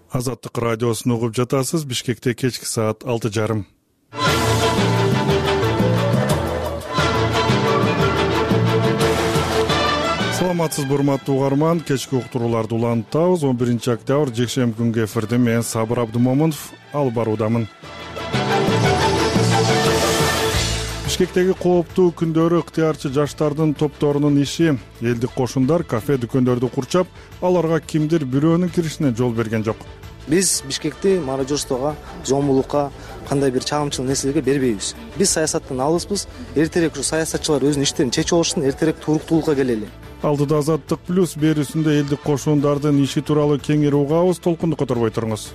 Азаттык радиосун угуп жатасыз. Бишкекте кечки саат 6:30. Саламатсызбы урматтуу угарман, кечки уктурууларды улантабыз. 11 октябрь жекшемби күнгө эфирде мен Сабыр Абдымомунов алып баруудамын. Бишкектеги кооптуу күндөрү ыктыярчы жаштардын топторунун иши, элдик кошундар кафе дүкөндөрдү курчап, аларга кимдир бирөөнүн киришине жол берген жок. Биз Бишкекти мародерствого, зомбулукка, кандай бир чагымчыл нерселерге бербейбиз. Биз саясаттан алыспыз. Эртерээк ушу саясатчылар өзүнүн иштерин чечип алышсын, эртерээк туруктуулукка келели. Алдыда Азаттык плюс берүүсүндө элдик кошундардын иши тууралуу кеңири угабыз, толкунду которбой туруңуз.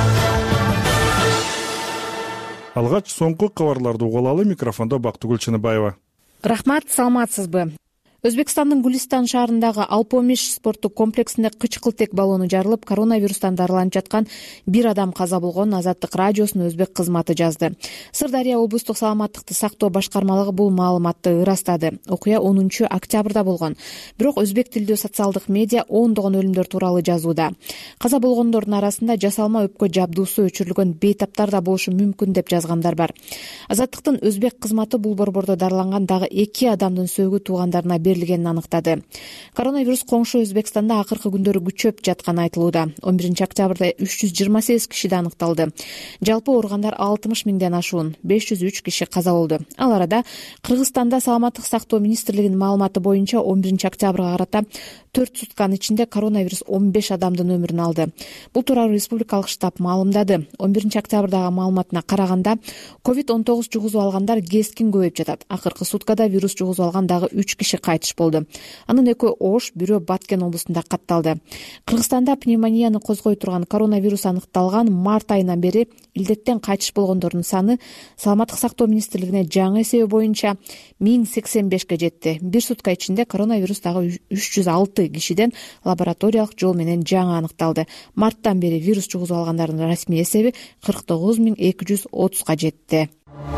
Алгач соңку кабарларды угулалы, микрофондо Бактыгүл Чыныбаева. Рахмат, саламатсызбы? Өзбекстандын Гулистан шаарындагы Алпомиш спорттук комплексинде кычкылтек баллону жарылып, коронавирустан дарыланып жаткан бир адам каза болгон Азаттык радиосунун өзбек кызматы жазды. Сырдария облустук саламаттыкты сактоо башкармалыгы бул маалыматты ырастады. Окуя 10 октябрда болгон. Бирок өзбек тилдүү социалдык медиа ондогон өлүмдөр тууралуу жазууда. Каза болгондордун арасында жасалма өпкө жабдуусу өчүрүлгөн бейтаптар да болушу мүмкүн деп жазгандар бар. Азаттыктын өзбек кызматы бул борбордо дарыланган дагы 2 адамдын сөөгү туугандарына берилгенин аныктады. Коронавирус коңшу Өзбекстанда акыркы күндөрү күчөп жатканы айтылууда. 11 октябрда 328 кишиде аныкталды. Жалпы ооругандар 60 миңден ашуун, 503 киши каза болду. Ал арада Кыргызстанда саламаттык сактоо министрлигинин маалыматы боюнча 11 октябрга карата 4 сутканын ичинде коронавирус 15 адамдын өмүрүн алды. Бул тууралуу республикалык штаб маалымдады. 11 октябрдагы маалыматына караганда, COVID-19 жугузуп алгандар кескин көбөйүп жатат. Акыркы суткада вирус жугузуп алган дагы 3 киши кайтыш болду. Анын 2 Ош, бирөө Баткен облустунда катталды. Кыргызстанда пневмонияны козгой турган коронавирус аныкталган март айынан бери илдеттен кайтыш болгондордун саны саламаттык сактоо министрлигине жаңы эсеби боюнча 1085 жетти. Бир сутка ичинде коронавирус дагы 306 кишиден лабораториялык жол менен жаңы аныкталды. Марттан бери вирус жугузуп алгандардын расмий эсеби 49230 жетти.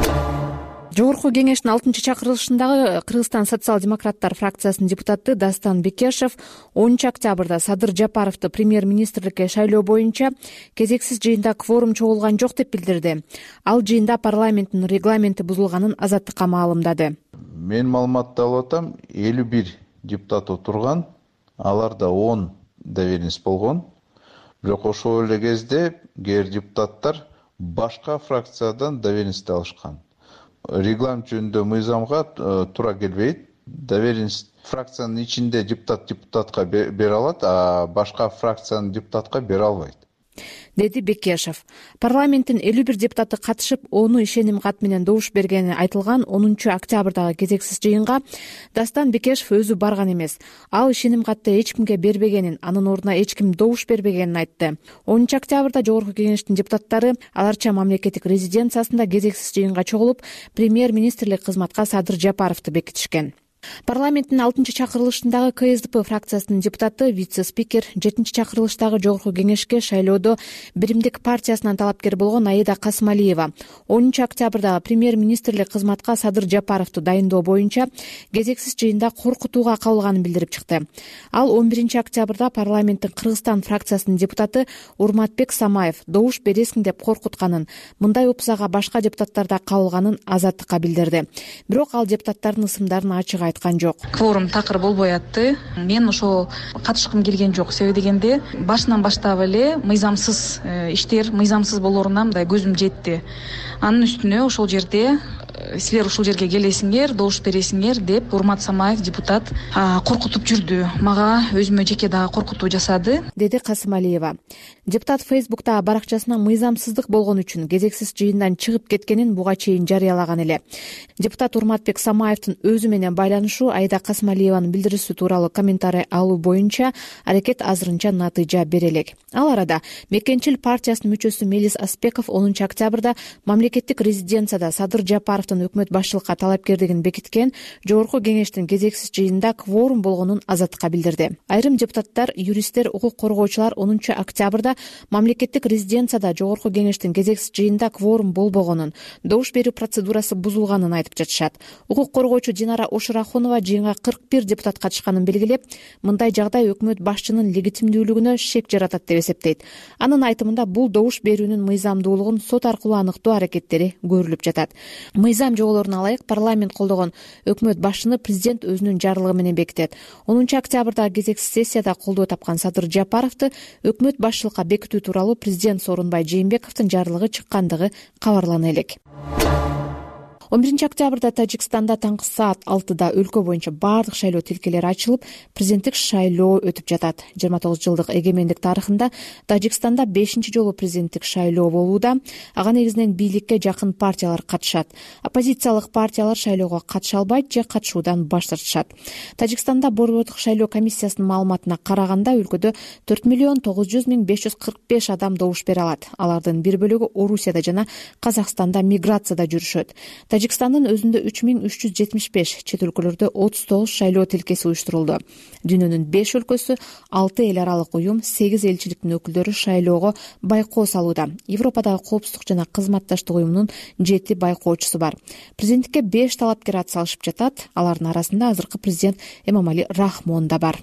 Жогорку кеңештин 6-чакырылышындагы Кыргызстан социал-демократтар фракциясынын депутаты Дастан Бекешев 10 октябрда Садыр Жапаровду премьер-министрликке шайлоо боюнча кезексиз жыйында кворум чогулган жок деп билдирди. Ал жыйында парламенттин регламенти бузулганын Азаттыкка маалымдады. Мен маалыматты алып атам, 51 депутат отурган, аларда 10 доверенность болгон. Бирок ошол эле кезде кээ бир депутаттар башка фракциядан доверенность алышкан. Регламент жөнүндө мыйзамга туура келбейт. Доверенность фракциянын ичинде депутатка бере алат, а башка фракциянын депутатка бере албайт, деди Бекешев. Парламенттин 51 депутаты катышып, ону ишеним кат менен добуш бергени айтылган 10 октябрдагы кезексиз жыйынга Дастан Бекешев өзү барган эмес. Ал ишеним катты эч кимге бербегенин, анын ордуна эч ким добуш бербегенин айтты. 10 октябрда Жогорку кеңештин депутаттары аларча мамлекеттик резиденциясында кезексиз жыйынга чогулуп, премьер-министрлик кызматка Садыр Жапаровду бекитишкен. Парламенттин 6-чакырылышындагы КСДП фракциясынын депутаты, вице-спикер 7-чакырылыштагы Жогорку кеңешке шайлоодо Биримдик партиясынан талапкер болгон Аида Касымалиева 10 октябрдагы премьер-министрлик кызматка Садыр Жапаровду дайындоо боюнча кезексиз жыйында коркутууга кабылганын билдирип чыкты. Ал 11 октябрда парламенттин Кыргызстан фракциясынын депутаты Урматбек Самаев добуш бересиң деп коркутканын, мындай опсага башка депутаттар да кабылганын Азаттыкка билдирди. Бирок ал депутаттардын ысымдарын ачык айткан жок. Кворум такыр болбой атты. Мен ошол катышкым келген жок. Себеби дегенде башынан баштап эле мыйзамсыз иштер, мыйзамсыз болоруна мындай көзүм жетти. Анын үстүнө ошол жерде силер ушул жерге келесиңер, добуш бересиңер деп Урмат Самаев депутат коркутуп жүрдү. Мага өзүмө жеке дагы коркутуу жасады, деди Касымалиева. Депутат Фейсбуктагы баракчасына мыйзамсыздык болгон үчүн кезексиз жыйындан чыгып кеткенин буга чейин жарыялаган эле. Депутат Урматбек Самаевдин өзү менен байланышу Аида Касымалиеванын билдирүүсү тууралуу комментарий алуу боюнча аракет азырынча натыйжа бере элек. Ал арада Мекенчил партиясынын мүчөсү Мелис Аспеков 10 октябрда мамлекеттик резиденцияда Садыр Жапаров Жээнбековдун өкмөт башчылыкка талапкерлигин бекиткен жогорку кеңештин кезексиз жыйынында кворум болгонун Азаттыкка билдирди. Айрым депутаттар, юристтер, укук коргоочулар 10 октябрда мамлекеттик резиденцияда жогорку кеңештин кезексиз жыйынында кворум болбогонун, добуш берүү процедурасы бузулганын айтып жатышат. Укук коргоочу Динара Ошурахунова жыйынга 41 депутат катышканын белгилеп, мындай жагдай өкмөт башчынын легитимдүүлүгүнө шек жаратат деп эсептейт. Анын айтымында бул добуш берүүнүн мыйзамдуулугун сот аркылуу аныктоо аракеттери көрүлүп жатат. Мыйзам жоболоруна ылайык парламент колдогон өкмөт башчыны президент өзүнүн жарлыгы менен бекитет. 10 октябрда кезексиз сессияда колдоо тапкан Садыр Жапаровду өкмөт башчылыкка бекитүү тууралуу президент Сооронбай Жээнбековдун жарлыгы чыккандыгы кабарлана элек. 11 октябрда Тажикстанда таңкы саат 6да өлкө боюнча бардык шайлоо тилкелери ачылып, президенттик шайлоо өтүп жатат. 29 жылдык эгемендик тарыхында Тажикстанда 5-чи жолу президенттик шайлоо болууда. Ага негизинен бийликке жакын партиялар катышат. Оппозициялык партиялар шайлоого катыша албайт же катышуудан баш тартышат. Тажикстанда Борбордук шайлоо комиссиясынын маалыматына караганда өлкөдө 4,900,545 адам добуш бере алат. Алардын бир бөлүгү Орусияда жана Казакстанда миграцияда жүрүшөт. Тажикстандын өзүндө 3375, чет өлкөлөрдө 39 шайлоо тилкеси уюштурулду. Дүйнөнүн 5 өлкөсү, 6 эл аралык уюм, 8 элчиликтин өкүлдөрү шайлоого байкоо салууда. Европадагы коопсуздук жана кызматташтык уюмунун 7 байкоочусу бар. Президенттикке 5 талапкер ат салышып жатат. Алардын арасында азыркы президент Эмомали Рахмон да бар.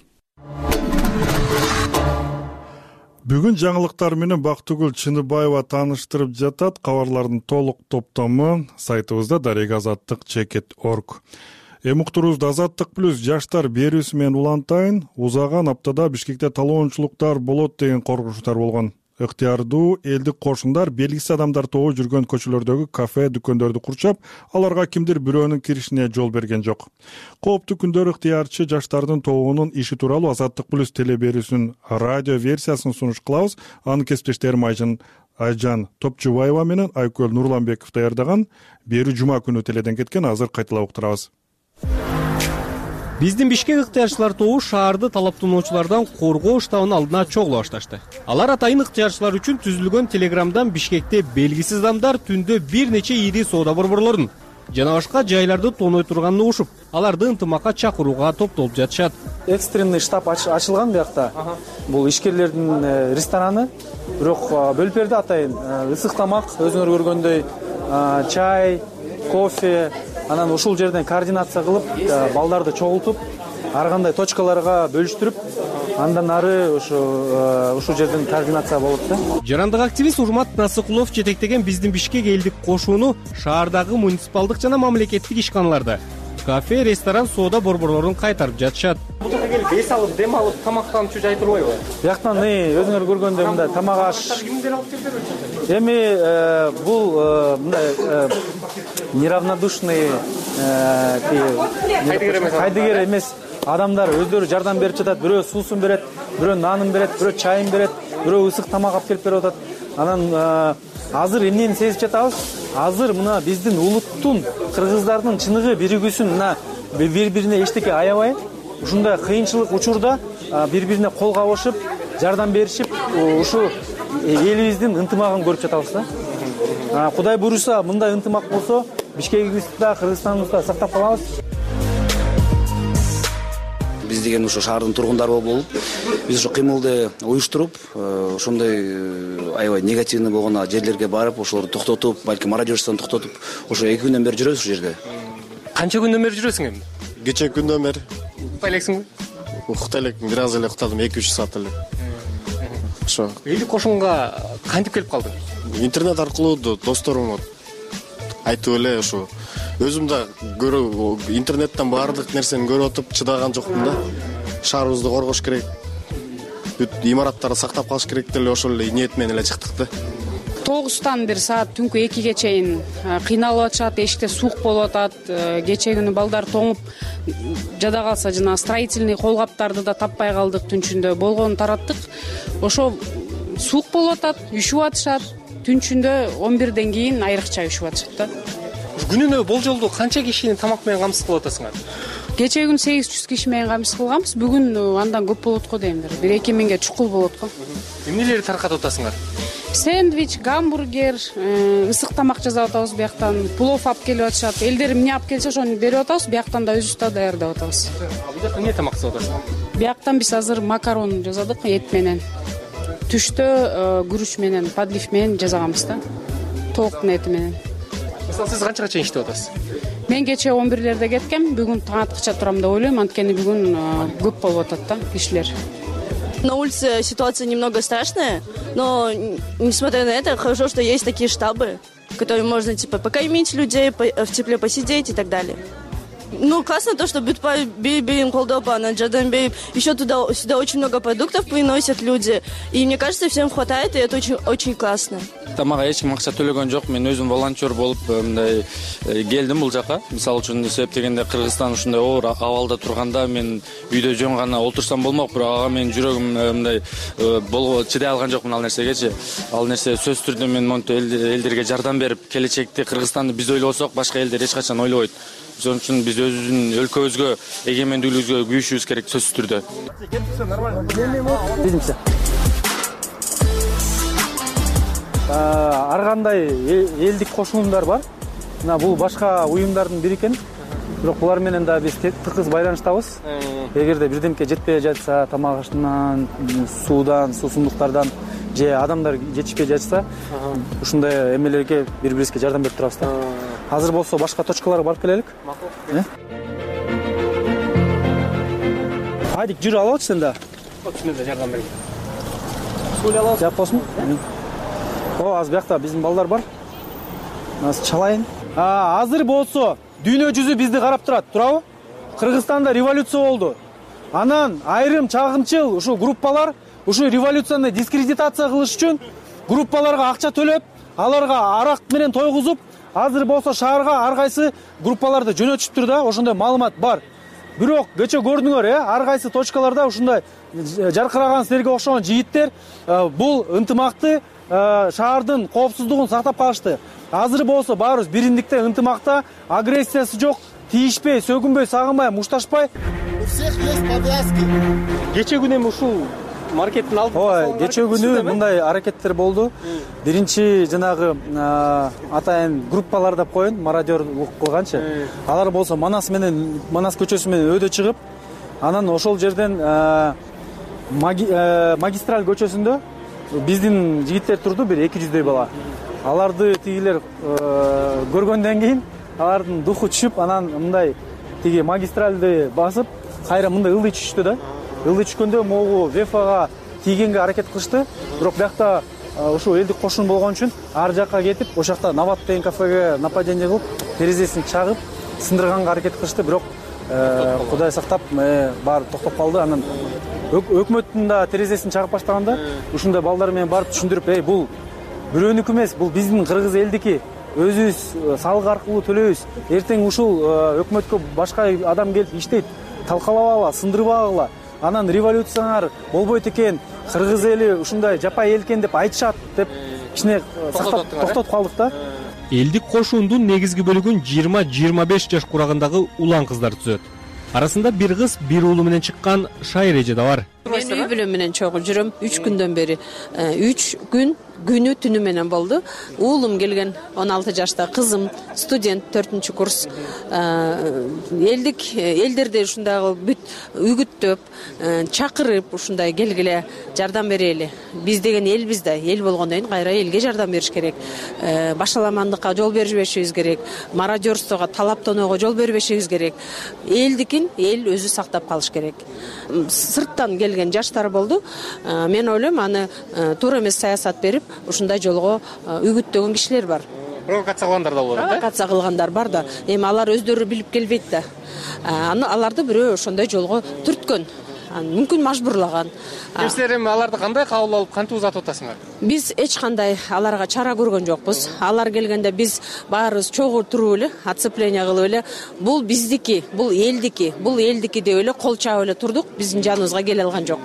Бүгүн жаңылыктар менен Бактыгүл Чыныбаева тааныштырып жатат. Кабарлардын толук топтому сайтыбызда darega-azаттыk.org. Уктуруубузда Азаттык плюс жаштар берүүсү менен улантайын. Узаган аптада Бишкекте талоончулуктар болот деген коркунучтар болгон. Ыктыярдуу элдик кошундар белгисиз адамдар тобу жүргөн көчөлөрдөгү кафе, дүкөндөрдү курчап, аларга кимдир бирөөнүн киришине жол берген жок. Кооптуу күндөр ыктыярчы жаштардын тобунун иши тууралуу Азаттык плюс теле берүүсүнүн радио версиясын сунуш кылабыз. Анын кесиптештерим Айжан Топчубаева менен Айкөл Нурланбеков даярдаган. Берүү жума күнү теледен кеткен, азыр кайталап уктурабыз. Биздин Бишкек ыктыярчылар тобу шаарды талаптануучулардан коргоо штабынын алдына чогулуп башташты. Алар атайын ыктыярчылар үчүн түзүлгөн телеграмдан Бишкекте белгисиз адамдар түндө бир нече ири соода борборлорун жана башка жайларды тоной турганын угушуп, аларды ынтымакка чакырууга топтолуп жатышат. Экстренный штаб ачылган биякта. Бул ишкерлердин рестораны, бирок бөлперде атайын ысык тамак, өзүңөр көргөндөй чай, кофе, анан ушул жерден координация кылып, балдарды чогултуп, ар кандай точкаларга бөлүштүрүп, андан ары ушул жерден координация болот да. Жарандык активист Урмат Насыкулов жетектеген биздин Бишкек элдик кошууну шаардагы муниципалдык жана мамлекеттик ишканаларда кафе, ресторан, соода борборлорун кайтарып жатышат. Бул жерге келип эс алып, дем алып, тамактанып жай турбайбы? Бияктан өзүңөр көргөндөй мындай тамак аш. Кимдер алып келип берет? Эми бул мындай неравнодушный кайдыгер эмес адамдар өздөрү жардам берип жатат. Бирөө суусун берет, бирөө нанын берет, бирөө чайын берет, бирөө ысык тамак алып келип берип атат. Анан азыр эмнени сезип жатабыз? Азыр мына биздин улуттун, кыргыздардын чыныгы биригүүсүн мына бири-бирине эчтеке аябай, ушундай кыйынчылык учурда бири-бирине кол кабышып, жардам беришип, ушу элибиздин ынтымагын көрүп жатабыз да. Кудай буйруса, мындай ынтымак болсо, Бишкегибизди да, Кыргызстаныбызды да сактап калабыз. Биз деген ошо шаардын тургундары болуп, биз ошо кыймылды уюштуруп, ошондой аябай негативный болгон жерлерге барып, ошолорду токтотуп, балким молодежьтан токтотуп, ошо 2 күндөн бери жүрөбүз ушул жерде. Канча күндөн бери жүрөсүң эми? Кече күндөн бери. Уктай элексиңби? Уктай элекмин, бир аз эле уктадым, 2-3 саат эле. Ошо. Элдик кошунга кантип келип калдың? Интернет аркылуу досторум айтып эле ошо. Өзүм да интернеттен баардык нерсени көрүп отуп чыдаган жокмун да. Шаарыбызды коргош керек. Бүт имараттарды сактап калыш керек деле ошол эле ниет менен эле чыктык да. 9-тан бир саат түнкү 2ге чейин кыйналып атышат, эшикте суук болуп атат. Кече күнү балдар тоңуп жада калса жана строительный колгаптарды да таппай калдык түнчүндө. Болгонун тараттык. Ошо суук болуп атат, үшүп атышат. Түнчүндө 11ден кийин айрыкча үшүп атышат да. Күнүнө болжолдуу канча кишини тамак менен камсыз кылып атасыңар? Кечээ күнү 800 киши менен камсыз кылганбыз. Бүгүн андан көп болот го деймдир. 1-2 миңге чукул болот го. Эмнелерди таркатып атасыңар? Сэндвич, гамбургер, ысык тамак жасап атабыз. Бияктан плов алып келип атышат. Элдер эмне алып келсе ошону берип атабыз. Бияктан да өзүбүз да даярдап атабыз. Бул жакта эмне тамак жасап атасыз? Бияктан биз азыр макарон жасадык эт менен. Түштө күрүч менен, подлив менен жасаганбыз да. Тооктун эти менен. Мисалы сиз канчага чейин иштеп атасыз? Мен кечээ 11-лерде кеткем. Бүгүн таң аткыча турам деп ойлойм. Анткени бүгүн көп болуп атат да кишилер. На улице ситуация немного страшная, но несмотря на это, хорошо, что есть такие штабы, в которые можно покормить людей, в тепле посидеть и так далее. Ну, классно то, что Бирин Колдопа, на Джардамбей, еще сюда очень много продуктов приносят люди. И мне кажется, всем хватает, и это очень, очень классно. Тамага эч ким акча төлөгөн жок. Мен өзүм волонтер болуп мындай келдим бул жака. Мисалы үчүн себептегенде Кыргызстан ушундай оор абалда турганда мен үйдө жөн гана отурсам болмок, бирок ага менин жүрөгүм мындай чыдай алган жокмун ал нерсегечи. Ал нерсе сөзсүз түрдө мен монтип элдерге жардам берип, келечекте Кыргызстанды биз ойлосок, башка элдер эч качан ойлобойт. Ошон үчүн биз өзүбүздүн өлкөбүзгө, эгемендүүлүгүбүзгө күйүшүбүз керек сөзсүз түрдө. Ар кандай элдик кошулумдар бар. Мына бул башка уюмдардын бири экен. Бирок булар менен да биз тыгыз байланыштабыз. Эгерде бирдемке жетпей жатса, тамак аштынан, суудан, суусундуктардан же адамдар жетишпей жатса, ушундай эмелерге бири-бирибизге жардам берип турабыз да. Азыр болсо башка точкаларга барып келелик. Макул. Хайдик, жүрүп алып сен да. Көпчүлөргө жардам берейин. Суулай алабыз. Жап болсун. Азыр биякта биздин балдар бар. Аз чалайын. Азыр болсо дүйнө жүзү бизди карап турат, туурабы? Кыргызстанда революция болду. Анан айрым чагымчыл ушул группалар ушул революцияны дискредитация кылыш үчүн группаларга акча төлөп, аларга арак менен тойгузуп, азыр болсо шаарга ар кайсы группаларды жөнөтүшүптүр да, ошондой маалымат бар. Бирок кечээ көрдүңөр, ар кайсы точкаларда ушундай жаркыраган силерге окшогон жигиттер бул ынтымакты шаардын коопсуздугун сактап калышты. Азыр болсо баарыбыз бириндикте, ынтымакта, агрессиясы жок, тийишпей, сөгүнбөй, сагынбай, мушташпай. У всех есть повязки. Кечээ күнү эми ушул маркеттин алдында кечээ күнү мындай аракеттер болду. Биринчи жанагы атайын группалар деп коеюн, мародёрлук кылганчы. Алар болсо Манас көчөсү менен өйдө чыгып, анан ошол жерден магистраль көчөсүндө биздин жигиттер турду, бир 200дөй бала. Аларды тигилер көргөндөн кийин алардын духу түшүп, анан мындай тиги магистральды басып, кайра мындай ылдый түшүштү да. Ылдый түшкөндө могу ВФга тийгенге аракет кылышты. Бирок биякта ушул элдик кошун болгон үчүн ар жакка кетип, ошол жакта Нават деген кафеге нападение кылып, терезесин чагып, сындырганга аракет кылышты. Бирок Кудай сактап, баары токтоп калды. Анан өкмөттүн да терезесин чагып баштаганда, ушундай балдар менен барып түшүндүрүп, бул бирөөнүкү эмес, бул биздин кыргыз элдики. Өзүбүз салык аркылуу төлөйбүз. Эртең ушул өкмөткө башка адам келип иштейт. Талкалабагыла, сындырбагыла. Анан революциялар болбойт экен, кыргыз эли ушундай жапай эл экен деп айтышат деп кичине токтотуп калдык да. Элдик кошуундун негизги бөлүгүн 20-25 жаш курагындагы улан кыздар түзөт. Арасында бир кыз, бир уулу менен чыккан Шайреже да бар. Мен үй бүлөм менен чогуу жүрөм. 3 күндөн бери. 3 күн күнү түнү менен болду. Уулум келген 16 жашта, кызым студент 4 курс. Элдерди ушундагы бүт үгүттөп, чакырып ушундай келгиле жардам берели. Биз деген элбиз да, эл болгондон кийин кайра элге жардам бериш керек. Башаламандыкка жол бербешибиз керек. Мародёрствого, талаптоонууга жол бербешибиз керек. Элдикин эл өзү сактап калыш керек. Сырттан келген жаштар болду. Мен ойлойм, аны туура эмес саясат берип, ушундай жолго үгүттөгөн кишилер бар. Провокация кылгандар да болот, провокация кылгандар бар да. Эми алар өздөрү билип келбейт да. Аларды бирөө ошондой жолго түрткөн. Мүмкүн мажбурлаган. Силер эми аларды кандай кабыл алып, кантип узатып атасыңар? Биз эч кандай аларга чара көргөн жокпуз. Алар келгенде биз баарыбыз чогуу туруп эле, оцепление кылып эле, бул биздики, бул элдики деп эле кол чаап эле турдук. Биздин жаныбызга келе алган жок.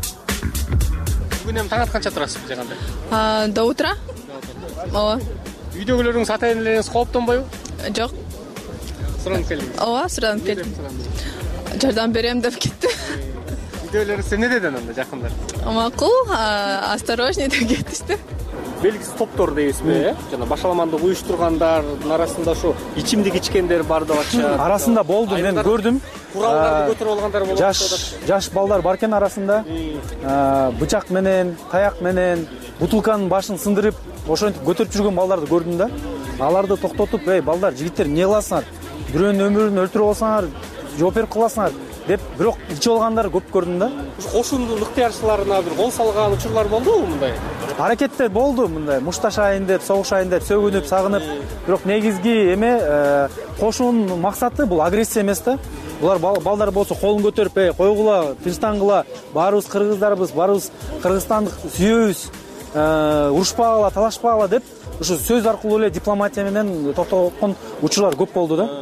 Бүгүн эми таң атканча турасыз жаганда? До утра. Үйдөгүлөрүңүз ата энелериңиз кооптонбойбу? Жок. Суранып келдиңиз. Ооба, суранып келдим. Жардам берем деп кетти. Үйдөгүлөрүңүз эмне деди анда жакындар? Макул, осторожней деп кетишти. Белгисиз топтор дейсизби, жана башаламандык уюштургандардын арасында ушу ичимдик ичкендер бар деп атышат. Арасында болду, мен көрдүм. Куралдарды көтөрүп алгандар болот. Жаш балдар бар экен арасында. Бычак менен, таяк менен бутылканын башын сындырып, ошентип көтөрүп жүргөн балдарды көрдүм да. Аларды токтотуп, "Эй, балдар, жигиттер, эмне кыласыңар? Бирөөнүн өмүрүн өлтүрүп алсаңар, жооп берип каласыңар" деп, бирок ичип алгандар көп көрдүм да. Кошундун ыктыярчыларына бир кол салган учурлар болдубу мындай? Аракеттер болду мындай, мушташайын деп, согушайын деп, сөгүнүп, сагынып. Бирок негизги эме кошуунун максаты бул агрессия эмес да. Булар балдар болсо колун көтөрүп, "Эй, койгула, тынчтангыла, баарыбыз кыргыздарбыз, баарыбыз кыргызстанды сүйөбүз, урушпагыла, талашпагыла" деп, ушу сөз аркылуу эле дипломатия менен токтоткон учурлар көп болду да.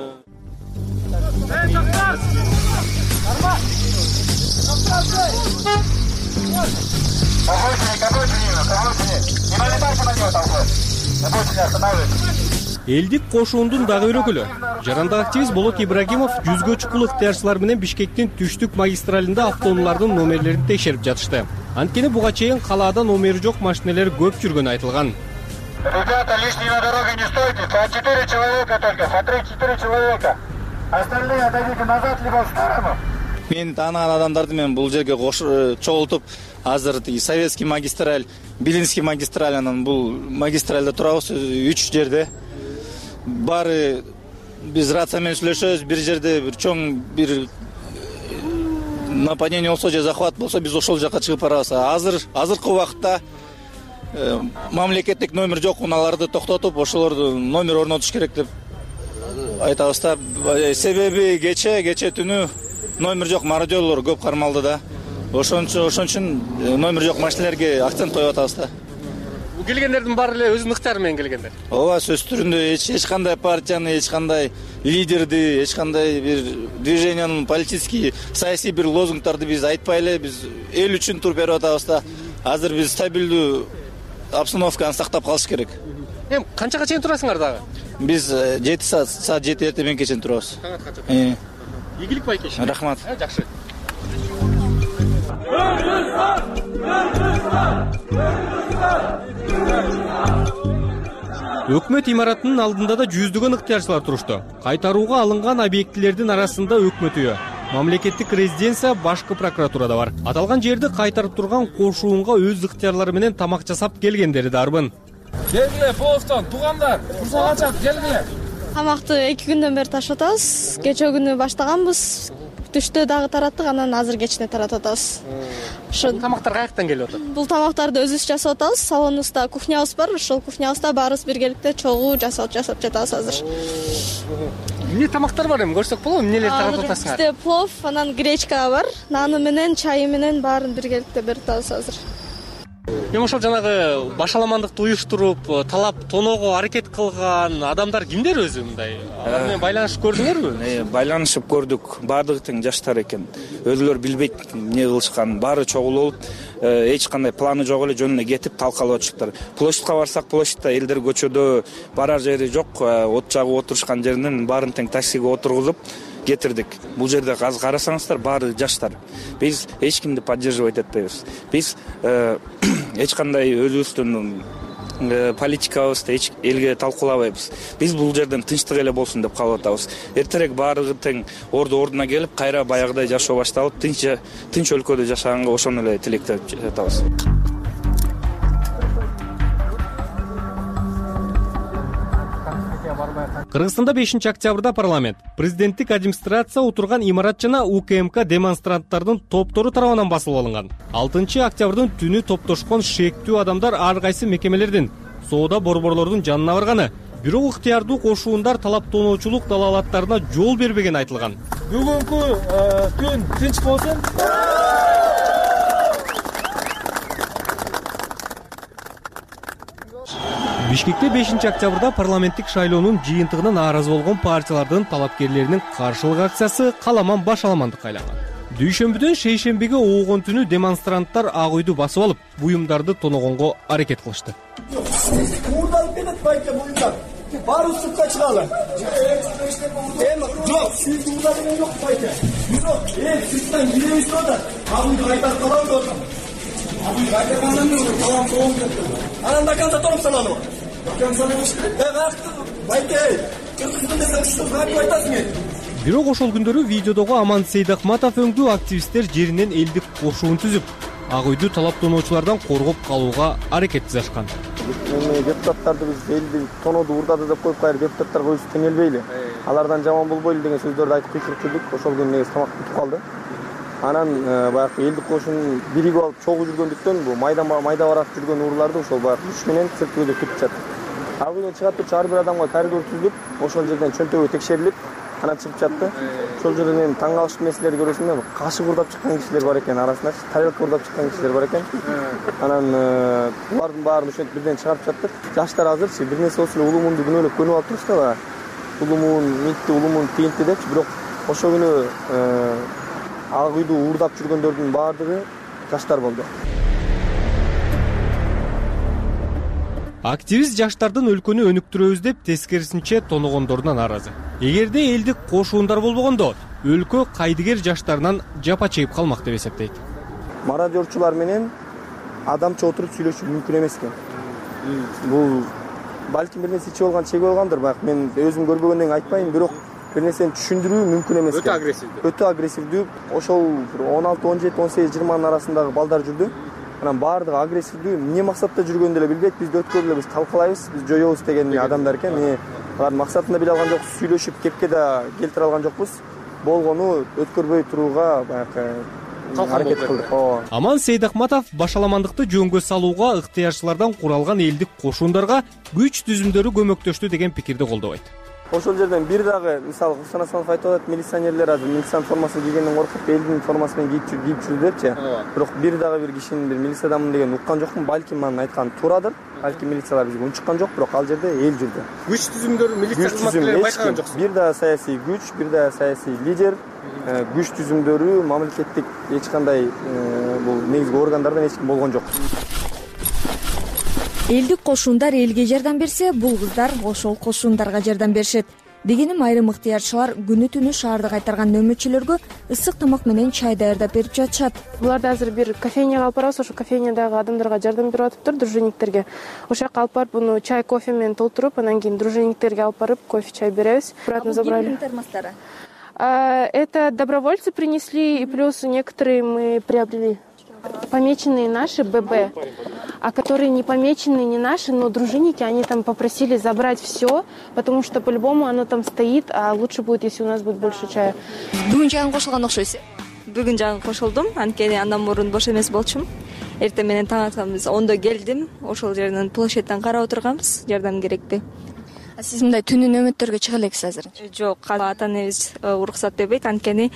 Элдик кошуундун дагы бир өкүлү, жарандык активист Болот Ибрагимов жүзгө чукул ыктыярчылар менен Бишкектин түштүк магистралинде автоунаалардын номерлерин текшерип жатышты. Анткени буга чейин калаада номери жок машиналар көп жүргөнү айтылган. Ребята, лишние на дороге не стойте, по 4 человека только, по 3-4 человека. Остальные отойдите назад, либо в сторону. Мен таанаган адамдарды мен бул жерге чогултуп, азыр Советский магистраль, Билинский магистраль, анан бул магистральда турабыз 3 жерде. Баары биз рация менен сүйлөшөбүз, бир жерде бир чоң бир нападение болсо же захват болсо биз ошол жака чыгып барабыз. Азыркы убакытта мамлекеттик номер жок унааларды токтотуп, ошолорду номер орнотуш керек деп айтабыз да. Себеби кече түнү номер жок мародёрлор көп кармалды да. Ошон үчүн номер жок машиналарга акцент коюп атабыз да. Бул келгендердин баары эле өзүнүн ыктыяры менен келгендер. Ооба, сөз түрүндө эч кандай партияны, эч кандай лидерди, эч кандай бир движениянын политический, саясий бир лозунгдарды биз айтпай эле, биз эл үчүн туруп берип атабыз да. Азыр биз стабилдүү обстановканы сактап калыш керек. Эми канчага чейин турасыңар дагы? Биз 7 саат 7 эртең чейин турабыз. Ийгилик байкеш. Рахмат. Жакшы. Өкмөт имаратынын алдында да жүздөгөн ыктыярчылар турушту. Кайтарууга алынган объектилердин арасында өкмөт үйү, мамлекеттик резиденция, башкы прокуратурада бар. Аталган жерди кайтарып турган кошуунга өз ыктыярлары менен тамак жасап келгендери дарбын. Келгиле, Полостон, туугандар, курсак ачат, келгиле. Тамакты 2 күндөн бери таратып атабыз. Кече күнү баштаганбыз. Түштө дагы тараттык, анан азыр кечине таратып атабыз. Ошол тамактар каяктан келип атат? Бул тамактарды өзүбүз жасап атабыз. Салонубузда кухнябыз бар, ошол кухнябызда баарыбыз биргеликте чогуу жасап жатабыз азыр. Эмне тамактар бар эми көрсөк болобу? Эмнелерди таратып атасыңар? Бизде плов, анан гречка бар. Наны менен, чайы менен баарын биргеликте берип атабыз азыр. Эми ошол жанагы башаламандыкты уюштуруп, талап тоноого аракет кылган адамдар кимдер өзү мындай? Алар менен байланышып көрдүңөрбү? Байланышып көрдүк. Баардыгы тең жаштар экен. Өзүлөр билбейт эмне кылышканын. Баары чогулуп, эч кандай планы жок эле жөнүнө кетип талкалап атышыптыр. Площадька барсак, площадьта элдер көчөдө барар жери жок, от жагып отурушкан жеринен баарын тең таксиге отургузуп кетирдик. Бул жерде азыр карасаңыздар баары жаштар. Биз эч кимди поддерживать этпейбиз. Биз эч кандай өзүбүздүн политикабызды эч элге талкуулабайбыз. Биз бул жерден тынчтык эле болсун деп калып атабыз. Эртерээк баардыгы тең ордуна келип, кайра баягыдай жашоо башталып, тынч өлкөдө жашаганга ошону эле тилектеп жатабыз. Кыргызстанда 5 октябрда парламент, президенттик администрация отурган имарат жана УКМК демонстранттардын топтору тарабынан басылып алынган. 6 октябрдын түнү топтошкон шектүү адамдар ар кайсы мекемелердин, соода борборлордун жанына барганы, бирок ыктыярдуу кошуундар талаптоочулук далаалаттарына жол бербеген айтылган. Бүгүнкү күн тынч болсун. Бишкекте 5 октябрда парламенттик шайлоонун жыйынтыгына нааразы болгон партиялардын талапкерлеринин каршылык акциясы каламан башаламандыкка айланган. Дүйшөмбүдөн шейшембиге оогон түнү демонстранттар Ак үйдү басып алып, буюмдарды тоногонго аракет кылышты. Уурдалып кетет байке буюмдар. Баары сыртка чыгалы. Жок, сиз уурдалып жок байке. Бирок, сырттан киребиз деп атат. Ак үйдү кайтарып калабыз деп атам. Ак үйдү кайтаргандан кийин талап тоолуп кетти. Анан до конца торуп салалы. До конца байке, кырсыздын десең сиз кантип айтасың? Бирок ошол күндөрү видеодогу Аман Сейдахматов өңдүү активисттер жеринен элдик кошуун түзүп, Ак үйдү талаптоонуучулардан коргоп калууга аракет жасашкан. Депутаттарды биз элди тонооду уурдады деп коюп кайра депутаттарга өзүбүз теңелбейли. Алардан жаман болбойлу деген сөздөрдү айтып кыйкырып жүрдүк. Ошол күнү негизи тамак бүтүп калды. Анан баягы элдик кошун биригип алып чогуу жүргөндүктөн бул майда барак жүргөн урууларды ошол баягы күч менен циркүлдөп күтүп жатты. Ак үйдөн чыгат турчу ар бир адамга коридор түзүлүп, ошол жерден чөнтөгү текшерилип, анан чыгып жатты. Ошол жерден эми таң калыштуу нерселерди көрөсүң, кашык урдап чыккан кишилер бар экен арасында, тарелка урдап чыккан кишилер бар экен. Анан булардын баарын ошентип бирден чыгарып жаттык. Жаштар азырчы бир нерсе болсо эле улумунду күнөөлөп көнүп алып турушты да. Улумун митти, улумун тиинтти депчи, бирок ошол күнү Ак үйдү уурдап жүргөндөрдүн баардыгы жаштар болду. Активист жаштардын өлкөнү өнүктүрөбүз деп тескерисинче тоногондордон нааразы. Эгерде элдик кошуундар болбогондо, өлкө кайдыгер жаштарынан жапа чегип калмак деп эсептейт. Мародёрчулар менен адамча отуруп сүйлөшүү мүмкүн эмес экен. Бул балким бир нерсе ичип алган, чегип алгандыр, бирок мен өзүм көрбөгөндөн кийин айтпайм, бирок бир нерсени түшүндүрүү мүмкүн эмес экен. Өтө агрессивдүү. Ошол 16, 17, 18, 20 арасындагы балдар жүрдү. Анан баардыгы агрессивдүү, эмне максатта жүргөндү эле билбейт. Бизди өткөрүп эле биз талкалайбыз, биз жоёбуз деген адамдар экен. Алардын максатын да биле алган жокпуз, сүйлөшүп кепке да келтире алган жокпуз. Болгону өткөрбөй турууга баягы аракет кылдык. Аман Сейдахматов башаламандыкты жөнгө салууга ыктыярчылардан куралган элдик кошуундарга күч түзүмдөрү көмөктөштү деген пикирди колдобойт. Ошол жерден бир дагы мисалы Курсан Асанов айтып атат, милиционерлер азыр милициянын формасын кийгенден коркуп элдин формасы менен кийип жүрдү депчи. Бирок бир дагы бир кишинин бир милициядамын деген уккан жокмун. Балким анын айтканы туурадыр. Балким милициялар бизге унчуккан жок, бирок ал жерде эл жүрдү. Күч түзүмдөрү милиция кызматкерлери байкаган жоксуз. Бир да саясий күч, бир да саясий лидер, күч түзүмдөрү мамлекеттик эч кандай бул негизги органдардан эч ким болгон жок. Элдик кошуундар элге жардам берсе, бул кыздар ошол кошуундарга жардам беришет. Дегеним айрым ыктыярчылар күнү түнү шаарды кайтарган нөмөтчүлөргө ысык тамак менен чай даярдап берип жатышат. Буларды азыр бир кофейняга алып барабыз, ошо кофейнядагы адамдарга жардам берип атыптыр, дружинниктерге. Ошол жака алып барып буну чай, кофе менен толтуруп, анан кийин дружинниктерге алып барып кофе, чай беребиз. Обратно забрали. Кимдин термостары? Это добровольцы принесли, и плюс некоторые мы приобрели. Помеченные наши ББ, а которые не помеченные, не наши, но дружинники, они там попросили забрать все, потому что по-любому оно там стоит, а лучше будет, если у нас будет больше чая. Бүгүн жагын кошулган окшойсуз. Бүгүн жагын кошулдум, анткени андан мурун бош эмес болчумун. Эртең менен таң атканбыз 10до келдим, ошол жерден площадьтан карап отурганбыз, жардам керекпи. Сиз мындай түнү нөмөттөргө чыга элексиз азыр? Жок, ата-энебиз уруксат бербейт, анткени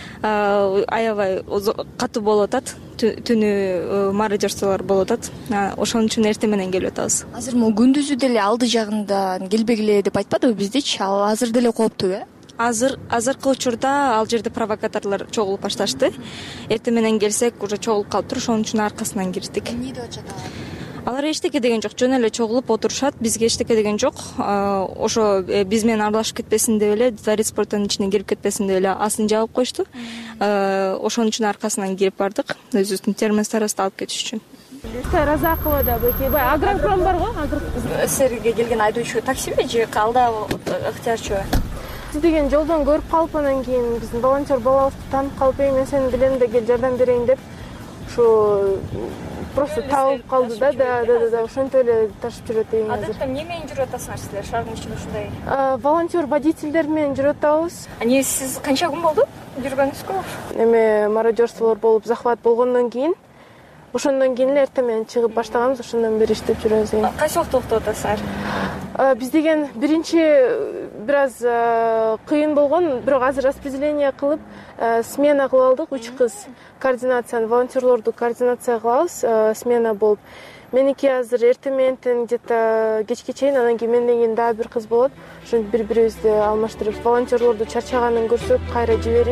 аябай катуу болуп атат, түнү мародёрстволор болуп атат. Ошон үчүн эртең менен келип атабыз. Азыр могу күндүзү деле алды жагында келбегиле деп айтпадыбы биздичи? Ал азыр деле кооптуу, Азыркы учурда ал жерде провокаторлор чогулуп башташты. Эртең менен келсек, уже чогулуп калыптыр, ошон үчүн аркасынан кирдик. Эмне деп атышат алар? Алар эчтеке деген жок, жөн эле чогулуп отурушат, бизге эчтеке деген жок. Ошо биз менен аралашып кетпесин деп эле, дворец спортунун ичине кирип кетпесин деп эле астын жабып коюшту. Ошон үчүн аркасынан кирип бардык, өзүбүздүн термостарыбызды алып кетиш үчүн. Разакова да беки, агропром бар го, Силерге келген айдоочу таксиби же алда ыктыярчыбы? Сиз деген жолдон көрүп калып, анан кийин биздин волонтер балабызды таанып калып, мен сени билем да кел жардам берейин деп, ошо просто табылып калды да, ошентип эле ташып жүрөт дейм азыр. Адатта эмне менен жүрүп атасыңар силер шаардын ичинде ушундай? Волонтер водительдер менен жүрүп атабыз. Сиз канча күн болду жүргөнүңүзгө? Эме мародёрстволор болуп, захват болгондон кийин, ошондон кийин эле эртең менен чыгып баштаганбыз, ошондон бери иштеп жүрөбүз. Кайсы убакта уктап атасыңар? Биз деген биринчи бир аз кыйын болгон, бирок азыр распределение кылып, смена кылып алдык, 3 кыз координацияны, волонтерлорду координация кылабыз, смена болуп. Меники азыр эртең менен где-то кечке чейин, анан кийин менден кийин дагы бир кыз болот. Ошентип бири-бирибизди алмаштырып, волонтерлорду чарчаганын көрсөк, кайра жиберип,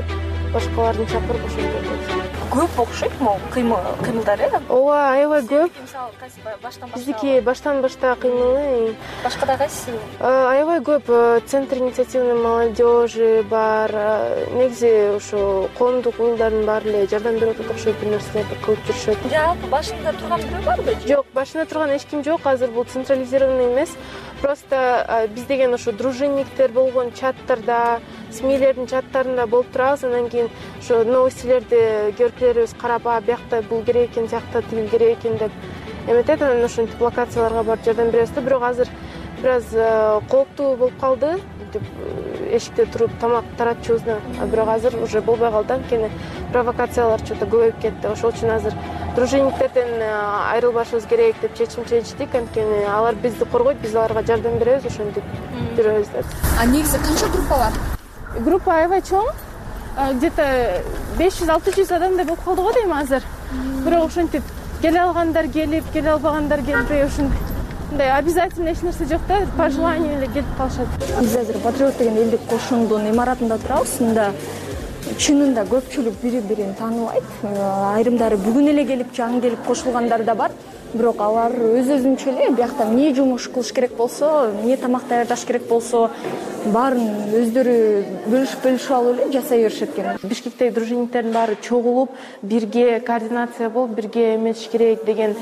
башкаларды чакырып ошентип көп окшойт могу кыймылдары ооба аябай көп. Биздики баштан башта кыймылы. Башкада кайсы? Аябай көп. Центр инициативной молодежи бар. Негизи ошо коомдук уюлдардын баары эле жардам берип атат, окшойт бир нерселерди кылып жүрүшөт. Жалпы башында турган бирөө барбы? Жок, башында турган эч ким жок. Азыр бул централизированный эмес. Просто биз деген ошо дружинниктер болгон чаттарда, СМИлердин чаттарында болуп турабыз. Андан кийин ошо новостилерди көрүп карап, биякта бул керек экен, тиякта тигил керек экен деп эметет. Анан ошентип локацияларга барып жардам беребиз да. Бирок азыр бир аз кооптуу болуп калды. Эшикте туруп тамак таратчубуздан. Бирок азыр уже болбой калды, анткени провокациялар чөтө көбөйүп кетти. Ошол үчүн азыр дружинниктерден айрылбашыбыз керек деп чечим чечтик. Анткени алар бизди коргойт, биз аларга жардам беребиз, ошентип жүрөбүз деп. Негизи канча группа бар? Группа аябай чоң. Где-то 500-600 адамдай болуп калды го дейм азыр. Бирок ошентип келе алгандар келип, келе албагандар келбей ушундай обязательно эч нерсе жок да, по желанию эле келип калышат. Биз азыр Патриот деген элдик кошундун имаратында турабыз. Мында чынында көпчүлүк бири-бирин тааныбайт. Айрымдары бүгүн эле келип, жаңы келип кошулгандар да бар. Бирок алар өз-өзүнчө эле биякта эмне жумуш кылыш керек болсо, эмне тамак даярдаш керек болсо, баарын өздөрү бөлүшүп алып эле жасай беришет экен. Бишкектеги дружинниктердин баары чогулуп, бирге координация болуп, бирге эметиш керек деген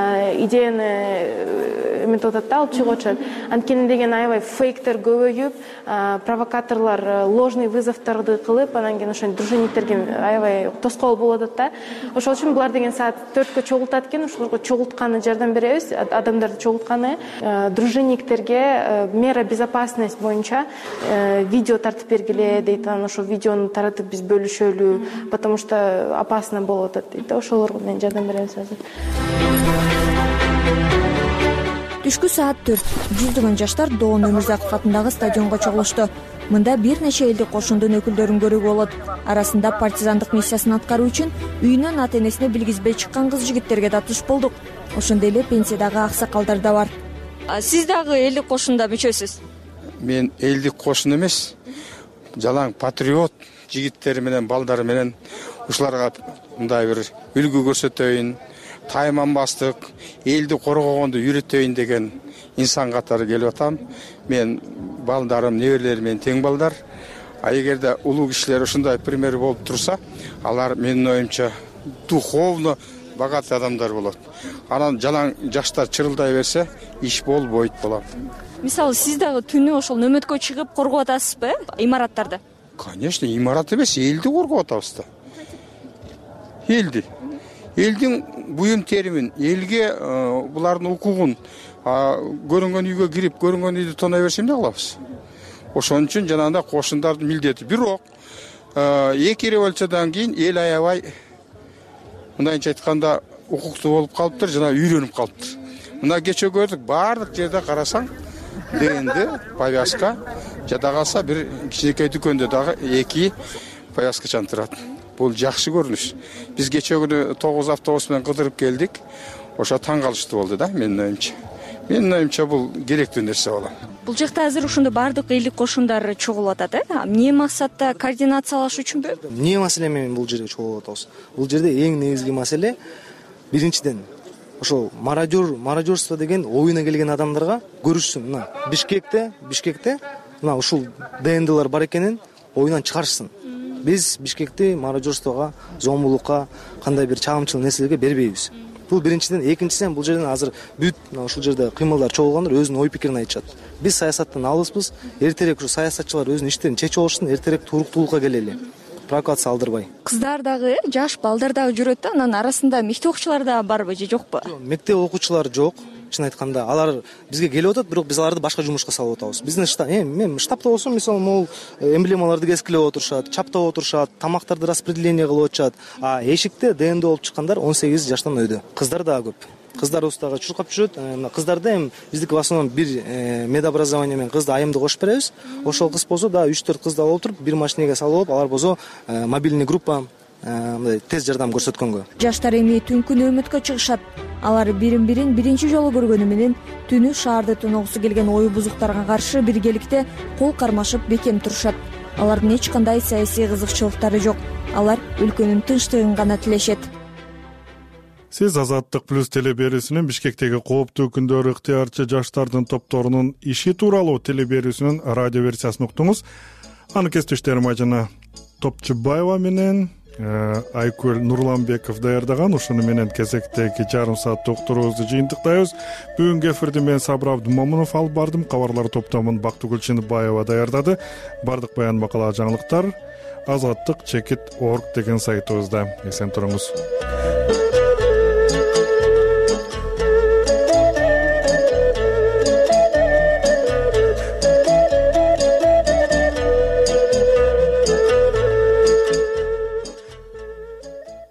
идеяны эметип атат да, алып чыгып атышат. Анткени деген аябай фейктер көбөйүп, провокаторлор ложный вызовторду кылып, анан кийин ошо дружинниктерге аябай тоскоол болуп атат да. Ошол үчүн булар деген саат 4кө чогултат экен, ошолорго чогултканы жардам беребиз, адамдарды чогултканы. Дружинниктерге мера безопасность боюнча видео тартып бергиле дейт. Анан ошол видеону таратып биз бөлүшөлү, потому что опасно болуп атат дейт. Ошолорго менен жардам беребиз азыр. Түшкү саат 4 жүздөгөн жаштар Доон Өмүрзаков атындагы стадионго чогулушту. Мында бир нече элдик кошундун өкүлдөрүн көрүүгө болот. Арасында партизандык миссиясын аткаруу үчүн үйүнөн ата-энесине билгизбей чыккан кыз-жигиттерге да туш болдук. Ошондой эле пенсиядагы аксакалдар да бар. Сиз дагы элдик кошунда мүчөсүз? Мен элдик кошун эмес, жалаң патриот жигиттери менен балдары менен ушуларга мындай бир үлгү көрсөтөйүн, тайманбастык, элди коргогонду үйрөтөйүн деген инсан катары келип атам. Мен балдарым, неберелерим менен тең балдар. Эгерде улуу кишилер ушундай пример болуп турса, алар менин оюмча духовно богатый адамдар болот. Анан жалаң жаштар чырылдай берсе, иш болбойт болот. Мисалы, сиз дагы түнү ошол нөмөткө чыгып коргоп атасызбы, имараттарды? Конечно, имарат эмес, элди коргоп атабыз да. Элдин буюм теримин, элге булардын укугун көрүнгөн үйгө кирип, көрүнгөн үйдү тоной берсе эмне кылабыз? Ошон үчүн жанагындай кошундардын милдети. Бирок эки революциядан кийин эл аябай мындайча айтканда укуктуу болуп калыптыр, жана үйрөнүп калыптыр. Мына кечээ көрдүк, баардык жерде карасаң ДНД, повязка, жада калса бир кичинекей дүкөндө дагы 2 повязкачан турат. Бул жакшы көрүнүш. Биз кечээ күнү 9 автобус менен кыдырып келдик. Ошо таң калыштуу болду да, менин оюмча. Менин оюмча бул керектүү нерсе болот. Бул жакта азыр ошондо баардык элдик кошундар чогулуп атат, эмне максатта координациялаш үчүнбү? Эмне маселе менен бул жерге чогулуп атабыз? Бул жерде эң негизги маселе биринчиден ошол мародерство деген оюна келген адамдарга көрүшсүн. Мына Бишкекте мына ушул ДНДлар бар экенин оюнан чыгарышсын. Биз Бишкекти мародерствого, зомбулукка, кандай бир чагымчыл нерселерге бербейбиз. Бул биринчиден. Экинчиден, бул жерден азыр бүт ушул жерде кыймылдар чогулгандар өзүнүн ой пикирин айтышат. Биз саясаттан алыспыз. Эртерээк ушу саясатчылар өзүнүн иштерин чечип алышсын, эртерээк туруктуулукка келели. Провокация алдырбай. Кыздар дагы, жаш балдар дагы жүрөт да, анан арасында мектеп окуучулар да барбы же жокпу? Мектеп окуучулар жок. Чын айтканда, алар бизге келип атат, бирок биз аларды башка жумушка салып атабыз. Биздин мен штабта болсом, мисалы, могул эмблемаларды кескилеп отурушат, чаптап отурушат, тамактарды распределение кылып атышат. А эшикте ДНД болуп чыккандар 18 жаштан өйдө. Кыздар дагы көп. Кыздар устага чуркап жүрөт. Кыздарда эми биздики в основном бир медобразование менен кызды айымды кошуп беребиз. Ошол кыз болсо да 3-4 кызды алып отуруп, бир машинеге салып алып, алар болсо мобильный группа мындай тез жардам көрсөткөнгө. Жаштар эми түнкү нөөмөткө чыгышат. Алар бирин-бирин биринчи жолу көргөнү менен түнү шаарды тоногусу келген ою бузуктарга каршы биргеликте кол кармашып бекем турушат. Алардын эч кандай саясий кызыкчылыктары жок. алар өлкөнүн тынчтыгын гана тилешет. Сиз Азаттык плюс телеберүүсүнүн Бишкектеги кооптуу күндөр ыктыярчы жаштардын топторунун иши тууралуу телеберүүсүнүн радио версиясын уктуңуз. Аны кесиптештерим Айжана Топчубаева менен Айкөл Нурланбеков даярдаган. Ушуну менен кезектеги жарым сааттык уктуруубузду жыйынтыктайбыз. Бүгүнкү эфирди мен Сабыр Абдумомунов алып бардым. Кабарлар топтомун Бактыгүл Чыныбаева даярдады. Бардык баян макала жаңылыктар азаттык.org деген сайтыбызда. Эсен туруңуз.